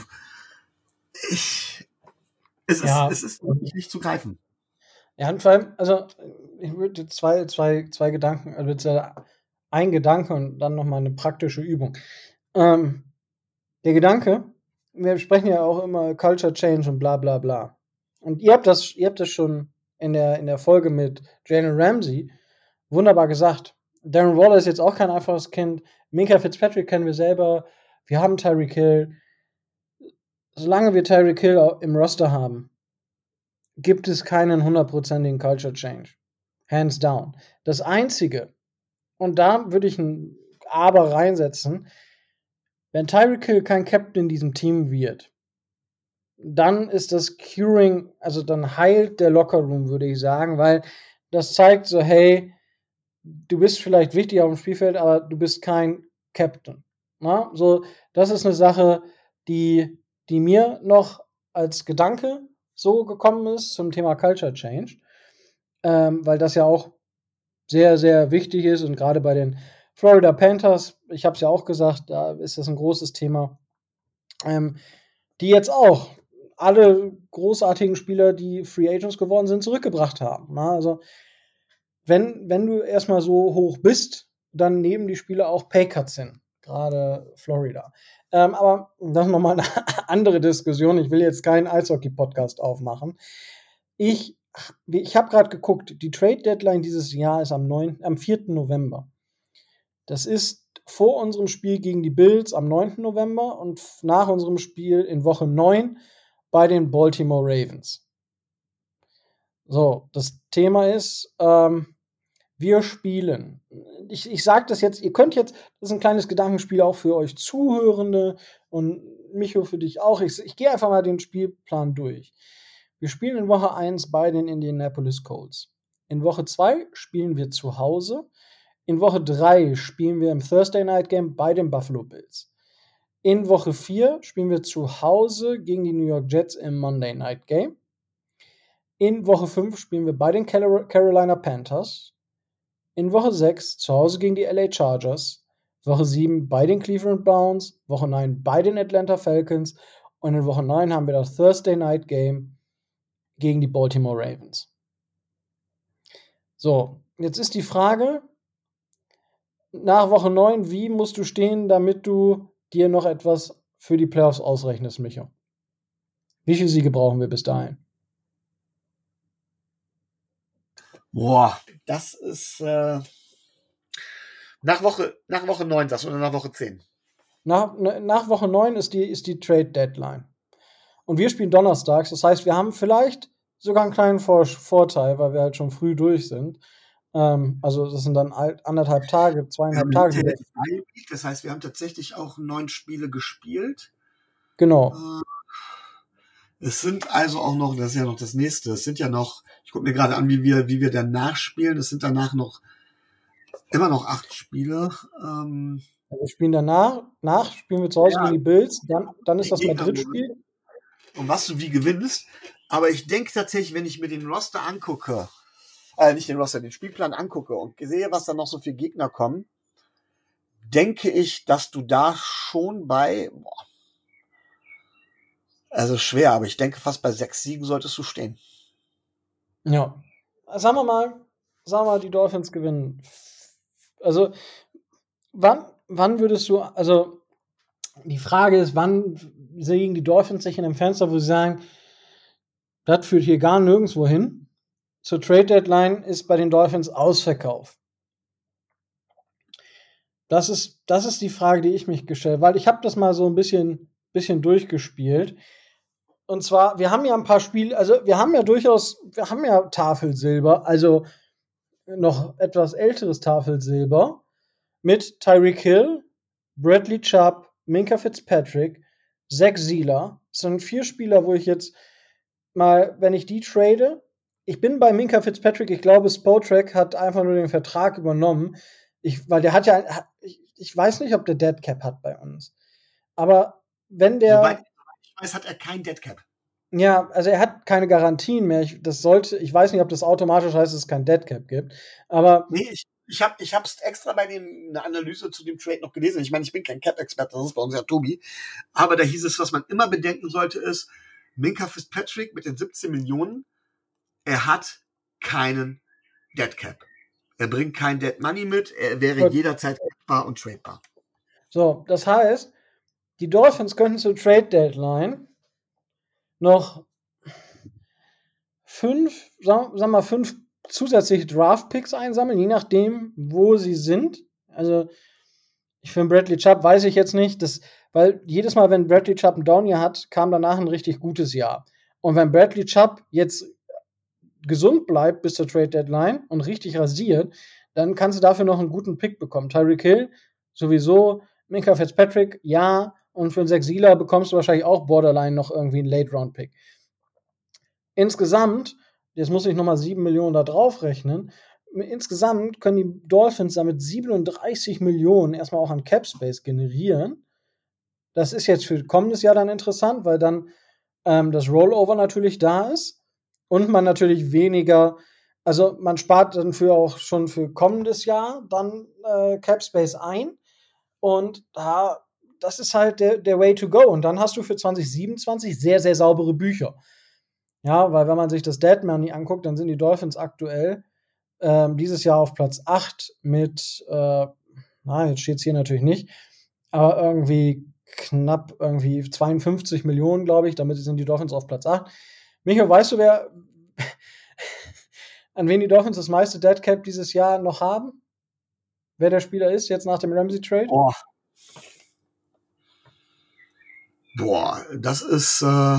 Ich, es, Ja. ist, es ist wirklich nicht zu greifen. Ja, und vor allem, also ich würde zwei, zwei, zwei Gedanken, also ein Gedanke und dann nochmal eine praktische Übung. Ähm, der Gedanke, wir sprechen ja auch immer Culture Change und bla bla bla. Und ihr habt das, ihr habt das schon in der, in der Folge mit Jalen Ramsey wunderbar gesagt. Darren Waller ist jetzt auch kein einfaches Kind. Minkah Fitzpatrick kennen wir selber. Wir haben Tyreek Hill. Solange wir Tyreek Hill im Roster haben, gibt es keinen hundertprozentigen Culture Change. Hands down. Das Einzige, und da würde ich ein Aber reinsetzen, wenn Tyreek Hill kein Captain in diesem Team wird, dann ist das Curing, also dann heilt der Lockerroom, würde ich sagen, weil das zeigt so, hey, du bist vielleicht wichtig auf dem Spielfeld, aber du bist kein Captain. Na? So, das ist eine Sache, die, die mir noch als Gedanke so gekommen ist zum Thema Culture Change, ähm, weil das ja auch sehr, sehr wichtig ist und gerade bei den Florida Panthers, ich habe es ja auch gesagt, da ist das ein großes Thema, ähm, die jetzt auch alle großartigen Spieler, die Free Agents geworden sind, zurückgebracht haben. Na? Also wenn, wenn du erstmal so hoch bist, dann nehmen die Spieler auch Paycuts hin, gerade Florida. Ähm, aber das ist nochmal eine andere Diskussion. Ich will jetzt keinen Eishockey-Podcast aufmachen. Ich, ich habe gerade geguckt, die Trade-Deadline dieses Jahr ist am, neunten, am vierten November. Das ist vor unserem Spiel gegen die Bills am neunten November und nach unserem Spiel in Woche neun bei den Baltimore Ravens. So, das Thema ist, ähm, wir spielen. Ich, ich sage das jetzt, ihr könnt jetzt, das ist ein kleines Gedankenspiel auch für euch Zuhörende und Micho für dich auch. Ich, ich gehe einfach mal den Spielplan durch. Wir spielen in Woche eins bei den Indianapolis Colts. In Woche zwei spielen wir zu Hause. In Woche drei spielen wir im Thursday Night Game bei den Buffalo Bills. In Woche vier spielen wir zu Hause gegen die New York Jets im Monday Night Game. In Woche fünf spielen wir bei den Carolina Panthers. In Woche sechs zu Hause gegen die L A Chargers. Woche sieben bei den Cleveland Browns. Woche neun bei den Atlanta Falcons. Und in Woche neun haben wir das Thursday Night Game gegen die Baltimore Ravens. So, jetzt ist die Frage, nach Woche neun, wie musst du stehen, damit du dir noch etwas für die Playoffs ausrechnest, Micho? Wie viele Siege brauchen wir bis dahin? Boah, das ist äh, nach Woche nach Woche neun, sagst du, oder nach Woche zehn? Nach, nach Woche neun ist die, ist die Trade-Deadline. Und wir spielen donnerstags. Das heißt, wir haben vielleicht sogar einen kleinen Vor- Vorteil, weil wir halt schon früh durch sind. Ähm, also das sind dann anderthalb Tage, zweieinhalb Wir haben Tage. Internet freigelegt, das heißt, wir haben tatsächlich auch neun Spiele gespielt. Genau. Äh, es sind also auch noch, das ist ja noch das nächste, es sind ja noch, ich gucke mir gerade an, wie wir, wie wir danach spielen, es sind danach noch immer noch acht Spiele. Ähm, Also wir spielen danach, nach spielen wir zu Hause Ja. gegen die Bills, dann, dann ist das Die Gegner- Madrid-Spiel. und was du wie gewinnst. Aber ich denke tatsächlich, wenn ich mir den Roster angucke, äh, nicht den Roster, den Spielplan angucke und sehe, was da noch so für Gegner kommen, denke ich, dass du da schon bei, boah, also schwer, aber ich denke, fast bei sechs Siegen solltest du stehen. Ja. Sagen wir mal, sagen wir mal, die Dolphins gewinnen. Also, wann, wann würdest du, also, die Frage ist, wann sehen die Dolphins sich in einem Fenster, wo sie sagen, das führt hier gar nirgendwo hin. Zur Trade Deadline ist bei den Dolphins Ausverkauf. Das ist, das ist die Frage, die ich mich gestellt habe, weil ich habe das mal so ein bisschen, bisschen durchgespielt. Und zwar, wir haben ja ein paar Spiele, also wir haben ja durchaus, wir haben ja Tafelsilber, also noch etwas älteres Tafelsilber mit Tyreek Hill, Bradley Chubb, Minkah Fitzpatrick, Zach Sieler. Das sind vier Spieler, wo ich jetzt mal, wenn ich die trade, ich bin bei Minkah Fitzpatrick, ich glaube, Spotrac hat einfach nur den Vertrag übernommen, ich, weil der hat ja, ich, ich weiß nicht, ob der Dead Cap hat bei uns, aber wenn der, Soweit ich weiß, hat er kein Dead Cap. ja, also er hat keine Garantien mehr. Ich, das sollte, ich weiß nicht, ob das automatisch heißt, dass es kein Dead Cap gibt. Aber Nee, ich, ich habe ich hab's extra bei dem eine Analyse zu dem Trade noch gelesen. Ich meine, ich bin kein Cap-Experte, das ist bei uns ja Tobi. Aber da hieß es, was man immer bedenken sollte, ist, Minkah Fitzpatrick mit den siebzehn Millionen, er hat keinen Dead Cap. Er bringt kein Dead Money mit, er wäre Gut. jederzeit capbar und tradebar. So, das heißt, die Dolphins könnten zur Trade Deadline noch fünf, sagen wir mal, fünf zusätzliche Draft-Picks einsammeln, je nachdem, wo sie sind. Also, ich finde Bradley Chubb, weiß ich jetzt nicht, das, weil jedes Mal, wenn Bradley Chubb ein Down-Jahr hat, kam danach ein richtig gutes Jahr. Und wenn Bradley Chubb jetzt gesund bleibt bis zur Trade Deadline und richtig rasiert, dann kannst du dafür noch einen guten Pick bekommen. Tyreek Hill sowieso, Minkah Fitzpatrick, ja, und für einen Zach Sieler bekommst du wahrscheinlich auch borderline noch irgendwie einen Late-Round-Pick. Insgesamt, jetzt muss ich nochmal sieben Millionen da drauf rechnen, insgesamt können die Dolphins damit siebenunddreißig Millionen erstmal auch an Cap Space generieren. Das ist jetzt für kommendes Jahr dann interessant, weil dann ähm, das Rollover natürlich da ist und man natürlich weniger, also man spart dann für auch schon für kommendes Jahr dann äh, Cap Space ein und da, das ist halt der, der Way to go. Und dann hast du für zwanzig siebenundzwanzig sehr, sehr saubere Bücher. Ja, weil wenn man sich das Dead Money anguckt, dann sind die Dolphins aktuell ähm, dieses Jahr auf Platz acht mit, äh, na, jetzt steht es hier natürlich nicht, aber irgendwie knapp irgendwie zweiundfünfzig Millionen, glaube ich, damit sind die Dolphins auf Platz acht. Micho, weißt du, wer an wen die Dolphins das meiste Dead Cap dieses Jahr noch haben? Wer der Spieler ist, jetzt nach dem Ramsey-Trade? Boah. Boah, das ist, äh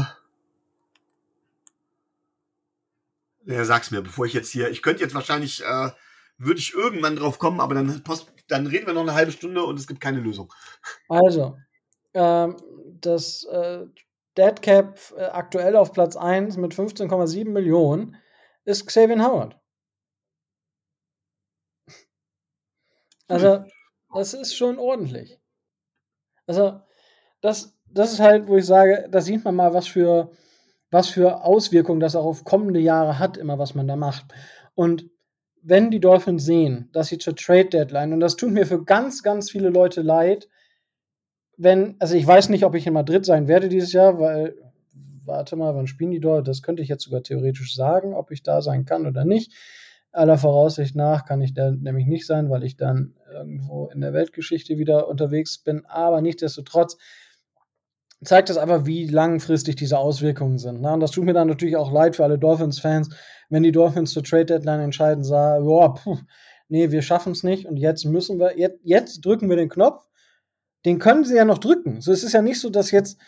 ja, sag's mir, bevor ich jetzt hier, ich könnte jetzt wahrscheinlich, äh, würde ich irgendwann drauf kommen, aber dann, dann reden wir noch eine halbe Stunde und es gibt keine Lösung. Also, ähm, das äh, Dead Cap äh, aktuell auf Platz eins mit fünfzehn Komma sieben Millionen ist Xavier Howard. Also, das ist schon ordentlich. Also, das, das ist halt, wo ich sage, da sieht man mal, was für, was für Auswirkungen das auch auf kommende Jahre hat, immer was man da macht. Und wenn die Dolphins sehen, dass sie zur Trade Deadline, und das tut mir für ganz, ganz viele Leute leid, wenn, also ich weiß nicht, ob ich in Madrid sein werde dieses Jahr, weil, warte mal, wann spielen die dort? Das könnte ich jetzt sogar theoretisch sagen, ob ich da sein kann oder nicht. Aller Voraussicht nach kann ich da nämlich nicht sein, weil ich dann irgendwo in der Weltgeschichte wieder unterwegs bin. Aber nichtsdestotrotz zeigt das einfach, wie langfristig diese Auswirkungen sind. Ne? Und das tut mir dann natürlich auch leid für alle Dolphins-Fans, wenn die Dolphins zur Trade-Deadline entscheiden, sagen, boah, puh, nee, wir schaffen es nicht und jetzt müssen wir, jetzt, jetzt drücken wir den Knopf. Den können sie ja noch drücken. So, es ist ja nicht so, dass jetzt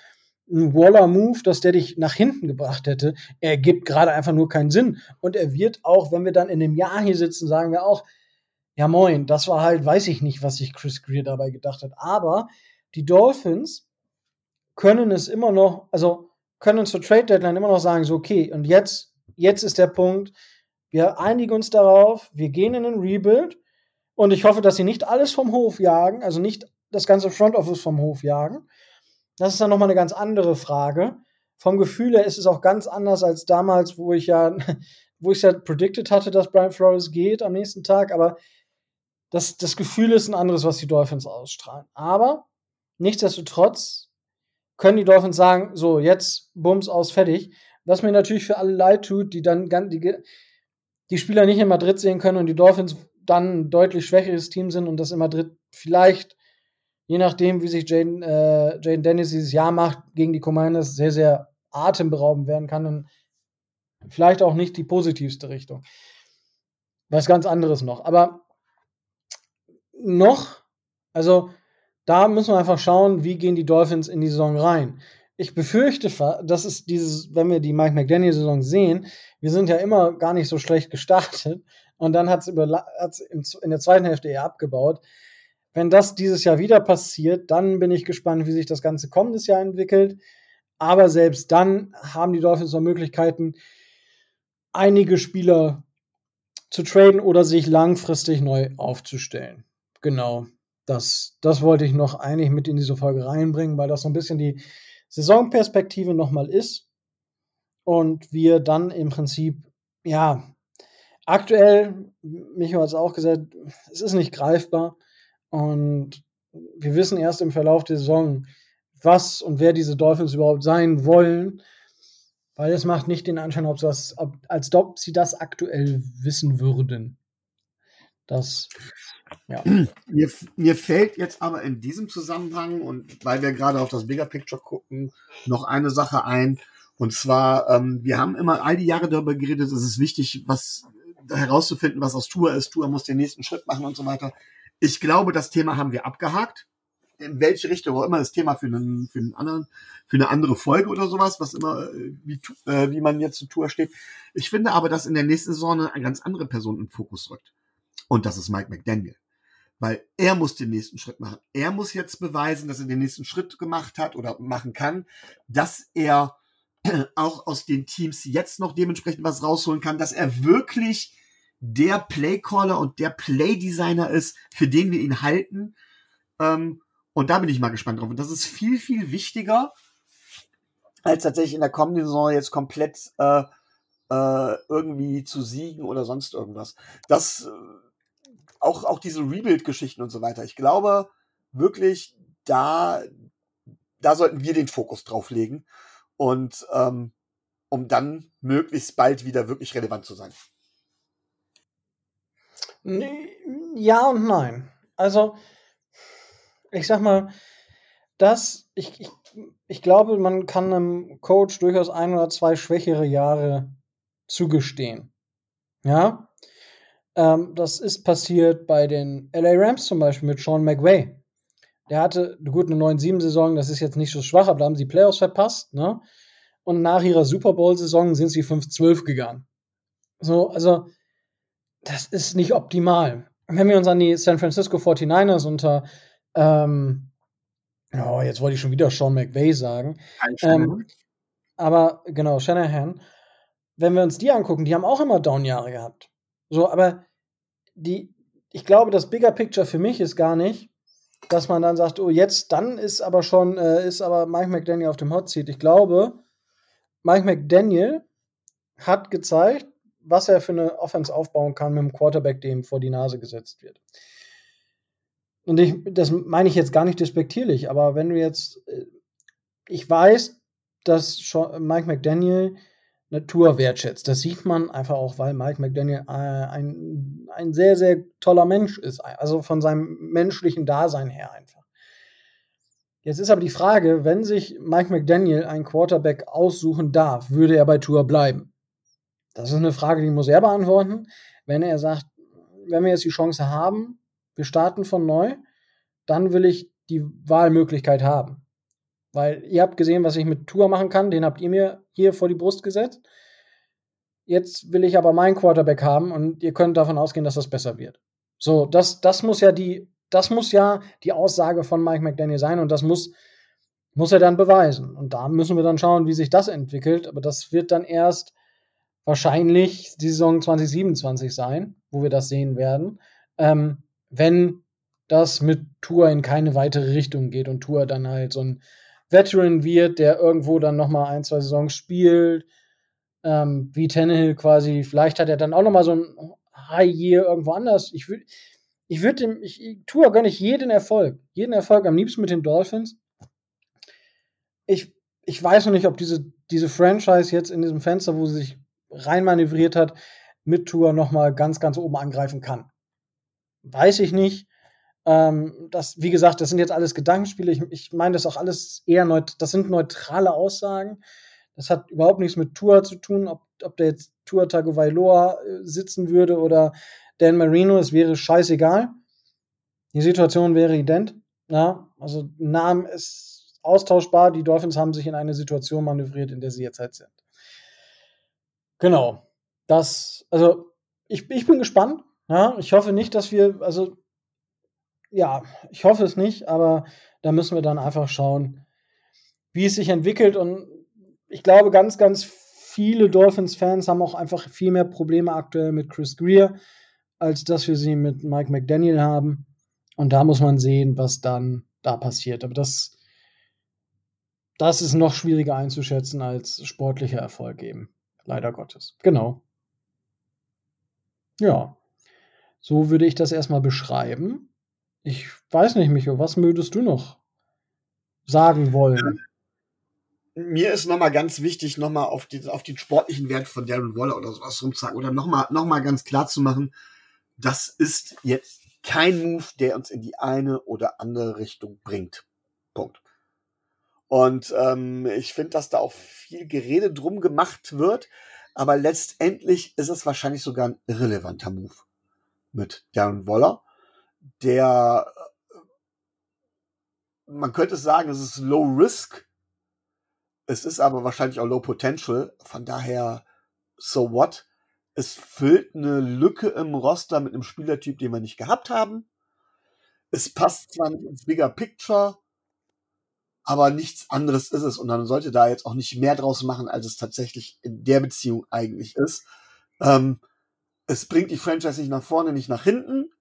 ein Waller-Move, dass der dich nach hinten gebracht hätte, ergibt gerade einfach nur keinen Sinn. Und er wird auch, wenn wir dann in einem Jahr hier sitzen, sagen wir auch, ja moin, das war halt, weiß ich nicht, was sich Chris Greer dabei gedacht hat. Aber die Dolphins können es immer noch, also können zur Trade-Deadline immer noch sagen, so okay, und jetzt, jetzt ist der Punkt, wir einigen uns darauf, wir gehen in einen Rebuild und ich hoffe, dass sie nicht alles vom Hof jagen, also nicht das ganze Front Office vom Hof jagen. Das ist dann nochmal eine ganz andere Frage. Vom Gefühl her ist es auch ganz anders als damals, wo ich ja, wo ich ja predicted hatte, dass Brian Flores geht am nächsten Tag, aber das, das Gefühl ist ein anderes, was die Dolphins ausstrahlen. Aber nichtsdestotrotz können die Dolphins sagen, so, jetzt Bums aus, fertig. Was mir natürlich für alle leid tut, die dann die, die Spieler nicht in Madrid sehen können und die Dolphins dann ein deutlich schwächeres Team sind und das in Madrid vielleicht, je nachdem, wie sich Jaden, äh, Jaden Daniels dieses Jahr macht, gegen die Commanders sehr, sehr atemberaubend werden kann und vielleicht auch nicht die positivste Richtung. Was ganz anderes noch. Aber noch, also da müssen wir einfach schauen, wie gehen die Dolphins in die Saison rein. Ich befürchte, das ist dieses, wenn wir die Mike McDaniel-Saison sehen, wir sind ja immer gar nicht so schlecht gestartet und dann hat es in der zweiten Hälfte eher abgebaut. Wenn das dieses Jahr wieder passiert, dann bin ich gespannt, wie sich das Ganze kommendes Jahr entwickelt. Aber selbst dann haben die Dolphins noch Möglichkeiten, einige Spieler zu traden oder sich langfristig neu aufzustellen. Genau, das, das wollte ich noch eigentlich mit in diese Folge reinbringen, weil das so ein bisschen die Saisonperspektive nochmal ist und wir dann im Prinzip, ja, aktuell, Michael hat es auch gesagt, es ist nicht greifbar und wir wissen erst im Verlauf der Saison, was und wer diese Dolphins überhaupt sein wollen, weil es macht nicht den Anschein, ob das, ob, als ob sie das aktuell wissen würden. Das, ja. Mir, mir fällt jetzt aber in diesem Zusammenhang, und weil wir gerade auf das Bigger Picture gucken, noch eine Sache ein. Und zwar, ähm, wir haben immer all die Jahre darüber geredet, es ist wichtig, was herauszufinden, was aus Tua ist. Tua muss den nächsten Schritt machen und so weiter. Ich glaube, das Thema haben wir abgehakt. In welche Richtung auch immer, das Thema für einen, für einen anderen, für eine andere Folge oder sowas, was immer, wie, äh, wie man jetzt zu Tua steht. Ich finde aber, dass in der nächsten Saison eine ganz andere Person in den Fokus rückt. Und das ist Mike McDaniel. Weil er muss den nächsten Schritt machen. Er muss jetzt beweisen, dass er den nächsten Schritt gemacht hat oder machen kann, dass er auch aus den Teams jetzt noch dementsprechend was rausholen kann, dass er wirklich der Playcaller und der Playdesigner ist, für den wir ihn halten. Ähm, und da bin ich mal gespannt drauf. Und das ist viel, viel wichtiger, als tatsächlich in der kommenden Saison jetzt komplett äh, äh, irgendwie zu siegen oder sonst irgendwas. Das äh, Auch, auch diese Rebuild-Geschichten und so weiter. Ich glaube wirklich, da, da sollten wir den Fokus drauf legen. Und ähm, um dann möglichst bald wieder wirklich relevant zu sein. Ja und nein. Also, ich sag mal, das, ich, ich, ich glaube, man kann einem Coach durchaus ein oder zwei schwächere Jahre zugestehen. Ja? Ähm, das ist passiert bei den L A Rams zum Beispiel mit Sean McVay. Der hatte gut eine neun sieben Saison, das ist jetzt nicht so schwach, aber da haben sie Playoffs verpasst, ne? Und nach ihrer Super Bowl-Saison sind sie fünf zwölf gegangen. So, also, das ist nicht optimal. Wenn wir uns an die San Francisco forty-niners unter, ähm, oh, jetzt wollte ich schon wieder Sean McVay sagen. Ähm, aber genau, Shanahan. Wenn wir uns die angucken, die haben auch immer Down-Jahre gehabt. So, aber die, ich glaube, das Bigger Picture für mich ist gar nicht, dass man dann sagt, oh, jetzt, dann ist aber schon, äh, ist aber Mike McDaniel auf dem Hot Seat. Ich glaube, Mike McDaniel hat gezeigt, was er für eine Offense aufbauen kann mit einem Quarterback, dem vor die Nase gesetzt wird. Und ich, das meine ich jetzt gar nicht despektierlich, aber wenn du jetzt, ich weiß, dass Mike McDaniel Natur wertschätzt. Das sieht man einfach auch, weil Mike McDaniel äh, ein, ein sehr, sehr toller Mensch ist. Also von seinem menschlichen Dasein her einfach. Jetzt ist aber die Frage, wenn sich Mike McDaniel einen Quarterback aussuchen darf, würde er bei Tua bleiben? Das ist eine Frage, die muss er beantworten. Wenn er sagt, wenn wir jetzt die Chance haben, wir starten von neu, dann will ich die Wahlmöglichkeit haben. Weil ihr habt gesehen, was ich mit Tua machen kann, den habt ihr mir hier vor die Brust gesetzt. Jetzt will ich aber meinen Quarterback haben und ihr könnt davon ausgehen, dass das besser wird. So, das, das muss ja die, das muss ja die Aussage von Mike McDaniel sein und das muss, muss er dann beweisen. Und da müssen wir dann schauen, wie sich das entwickelt. Aber das wird dann erst wahrscheinlich die Saison zwanzig siebenundzwanzig sein, wo wir das sehen werden, ähm, wenn das mit Tua in keine weitere Richtung geht und Tua dann halt so ein Veteran wird, der irgendwo dann noch mal ein, zwei Saisons spielt, ähm, wie Tannehill quasi. Vielleicht hat er dann auch noch mal so ein High Year irgendwo anders. Ich würde ich würd dem, ich, Tua gönne ich jeden Erfolg. Jeden Erfolg, am liebsten mit den Dolphins. Ich, ich weiß noch nicht, ob diese, diese Franchise jetzt in diesem Fenster, wo sie sich reinmanövriert hat, mit Tua noch mal ganz, ganz oben angreifen kann. Weiß ich nicht. Ähm, das, wie gesagt, das sind jetzt alles Gedankenspiele. Ich, ich meine, das ist auch alles eher neut- das sind neutrale Aussagen. Das hat überhaupt nichts mit Tua zu tun, ob, ob der jetzt Tua Tagovailoa äh, sitzen würde oder Dan Marino, es wäre scheißegal. Die Situation wäre ident. Ja, also Namen ist austauschbar. Die Dolphins haben sich in eine Situation manövriert, in der sie jetzt halt sind. Genau. Das, also ich, ich bin gespannt. Ja, ich hoffe nicht, dass wir, also ja, ich hoffe es nicht, aber da müssen wir dann einfach schauen, wie es sich entwickelt. Und ich glaube, ganz, ganz viele Dolphins-Fans haben auch einfach viel mehr Probleme aktuell mit Chris Grier, als dass wir sie mit Mike McDaniel haben. Und da muss man sehen, was dann da passiert. Aber das, das ist noch schwieriger einzuschätzen als sportlicher Erfolg eben. Leider Gottes. Genau. Ja, so würde ich das erstmal beschreiben. Ich weiß nicht, Micho, was würdest du noch sagen wollen? Mir ist nochmal ganz wichtig, nochmal auf, die, auf den sportlichen Wert von Darren Waller oder sowas rumzusagen oder nochmal noch mal ganz klar zu machen, das ist jetzt kein Move, der uns in die eine oder andere Richtung bringt. Punkt. Und ähm, ich finde, dass da auch viel Gerede drum gemacht wird, aber letztendlich ist es wahrscheinlich sogar ein irrelevanter Move mit Darren Waller, der, man könnte sagen, es ist Low Risk, es ist aber wahrscheinlich auch Low Potential, von daher, so what? Es füllt eine Lücke im Roster mit einem Spielertyp, den wir nicht gehabt haben. Es passt zwar nicht ins Bigger Picture, aber nichts anderes ist es. Und dann sollte da jetzt auch nicht mehr draus machen, als es tatsächlich in der Beziehung eigentlich ist. Ähm, es bringt die Franchise nicht nach vorne, nicht nach hinten.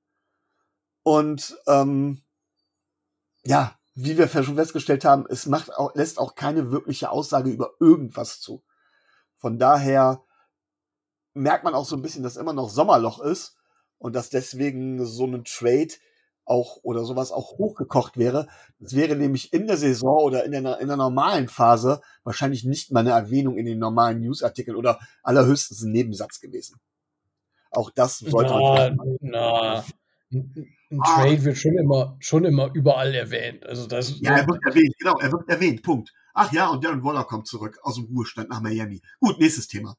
Und ähm, ja, wie wir schon festgestellt haben, es macht auch, lässt auch keine wirkliche Aussage über irgendwas zu. Von daher merkt man auch so ein bisschen, dass immer noch Sommerloch ist und dass deswegen so ein Trade auch oder sowas auch hochgekocht wäre. Das wäre nämlich in der Saison oder in der, in der normalen Phase wahrscheinlich nicht mal eine Erwähnung in den normalen Newsartikeln oder allerhöchstens ein Nebensatz gewesen. Auch das sollte man Na, vielleicht mal. na. Ein, ein Ah, Trade wird schon immer, schon immer überall erwähnt. Also das, ja, er wird erwähnt, genau, er wird erwähnt, Punkt. Ach ja, und Darren Waller kommt zurück aus dem Ruhestand nach Miami. Gut, nächstes Thema.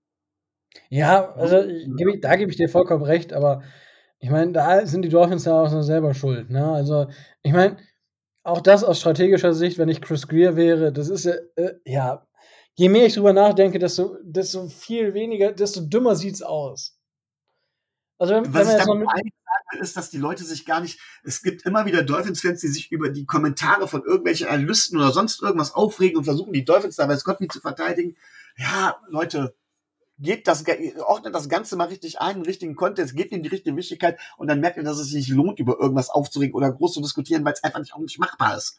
ja, also ich, geb ich, da gebe ich dir vollkommen recht, aber ich meine, da sind die Dolphins ja auch so selber schuld. Ne? Also ich meine, auch das aus strategischer Sicht, wenn ich Chris Grier wäre, das ist ja, äh, ja, je mehr ich drüber nachdenke, desto, desto viel weniger, desto dümmer sieht's aus. Also wenn, wenn Was man ich jetzt noch damit mit, eigentlich sagen will, ist, dass die Leute sich gar nicht, es gibt immer wieder Dolphins-Fans, die sich über die Kommentare von irgendwelchen Analysten oder sonst irgendwas aufregen und versuchen, die Dolphins da weiß Gott wie zu verteidigen. Ja, Leute, gebt das, ordnet das Ganze mal richtig ein, einen richtigen Kontext, gebt ihm die richtige Wichtigkeit und dann merkt ihr, dass es sich nicht lohnt, über irgendwas aufzuregen oder groß zu diskutieren, weil es einfach nicht, auch nicht machbar ist.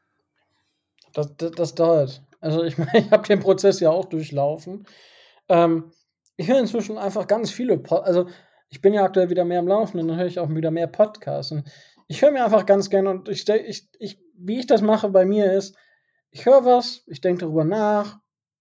Das, das, das dauert. Also ich meine, ich habe den Prozess ja auch durchlaufen. Ähm, ich höre inzwischen einfach ganz viele, Pod also ich bin ja aktuell wieder mehr am Laufen und dann höre ich auch wieder mehr Podcasts. Und ich höre mir einfach ganz gerne und ich, ich, ich, wie ich das mache bei mir ist, ich höre was, ich denke darüber nach,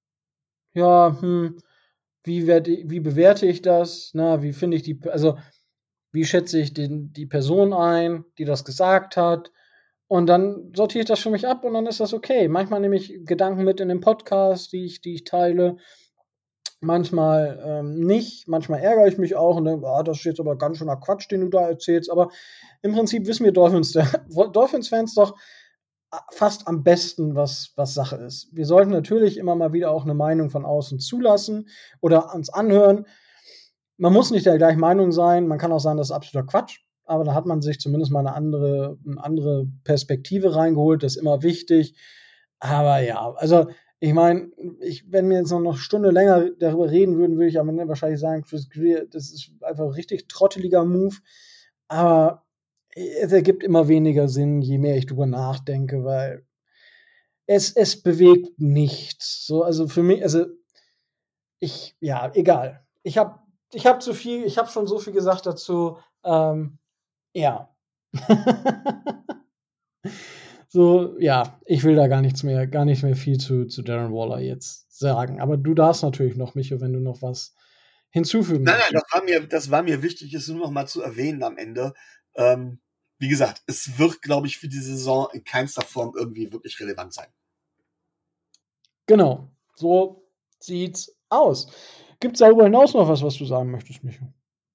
ja, hm, wie, werd, wie bewerte ich das? Na, wie finde ich die, also wie schätze ich den, die Person ein, die das gesagt hat? Und dann sortiere ich das für mich ab und dann ist das okay. Manchmal nehme ich Gedanken mit in den Podcast, die ich, die ich teile. Manchmal ähm, nicht. Manchmal ärgere ich mich auch und denke, ah, das ist jetzt aber ganz schöner Quatsch, den du da erzählst. Aber im Prinzip wissen wir Dolphins, Dolphins-Fans doch fast am besten, was, was Sache ist. Wir sollten natürlich immer mal wieder auch eine Meinung von außen zulassen oder uns anhören. Man muss nicht der gleichen Meinung sein. Man kann auch sagen, das ist absoluter Quatsch. Aber da hat man sich zumindest mal eine andere, eine andere Perspektive reingeholt. Das ist immer wichtig. Aber ja, also ich meine, ich, wenn wir jetzt noch eine Stunde länger darüber reden würden, würde ich am Ende wahrscheinlich sagen, Chris Greer, das ist einfach ein richtig trotteliger Move. Aber es ergibt immer weniger Sinn, je mehr ich drüber nachdenke, weil es, es bewegt nichts. So, also für mich, also ich, ja, egal. Ich habe ich hab zu viel, ich habe schon so viel gesagt dazu. Ähm, ja. So, ja, ich will da gar nichts mehr, gar nicht mehr viel zu, zu Darren Waller jetzt sagen. Aber du darfst natürlich noch, Micho, wenn du noch was hinzufügen Nein, nein, möchtest. das war mir, das war mir wichtig, es nur noch mal zu erwähnen am Ende. Ähm, wie gesagt, es wird, glaube ich, für die Saison in keinster Form irgendwie wirklich relevant sein. Genau, so sieht's aus. Gibt's darüber hinaus noch was, was du sagen möchtest, Micho?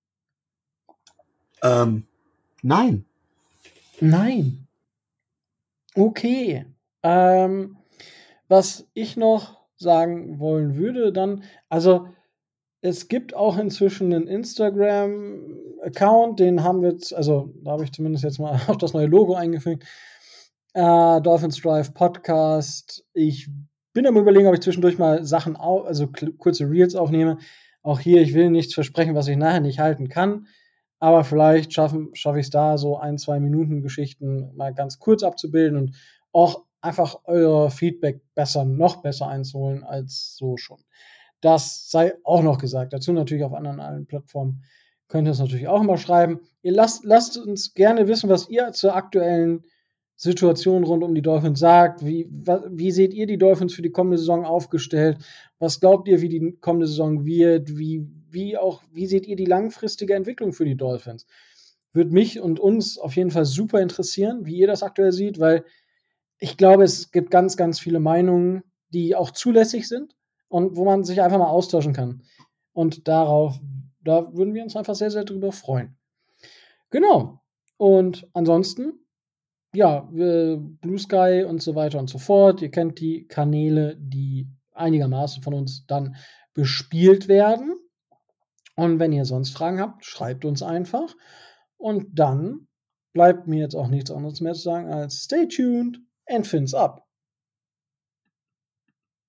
Ähm, nein. Nein. Okay. Ähm, was ich noch sagen wollen würde, dann, also es gibt auch inzwischen einen Instagram-Account, den haben wir jetzt, also da habe ich zumindest jetzt mal auch das neue Logo eingefügt. Äh, Dolphins Drive Podcast. Ich bin am Überlegen, ob ich zwischendurch mal Sachen, au also kurze Reels aufnehme. Auch hier, ich will nichts versprechen, was ich nachher nicht halten kann. Aber vielleicht schaffe schaff ich es da, so ein, zwei Minuten Geschichten mal ganz kurz abzubilden und auch einfach euer Feedback besser, noch besser einzuholen als so schon. Das sei auch noch gesagt. Dazu natürlich auf anderen allen Plattformen könnt ihr es natürlich auch immer schreiben. Ihr lasst, lasst uns gerne wissen, was ihr zur aktuellen Situation rund um die Dolphins sagt. Wie, wie seht ihr die Dolphins für die kommende Saison aufgestellt? Was glaubt ihr, wie die kommende Saison wird? Wie, wie, auch, wie seht ihr die langfristige Entwicklung für die Dolphins? Würde mich und uns auf jeden Fall super interessieren, wie ihr das aktuell seht, weil ich glaube, es gibt ganz, ganz viele Meinungen, die auch zulässig sind und wo man sich einfach mal austauschen kann. Und darauf, da würden wir uns einfach sehr, sehr drüber freuen. Genau. Und ansonsten, ja, Blue Sky und so weiter und so fort. Ihr kennt die Kanäle, die einigermaßen von uns dann bespielt werden. Und wenn ihr sonst Fragen habt, schreibt uns einfach. Und dann bleibt mir jetzt auch nichts anderes mehr zu sagen als stay tuned and fins up.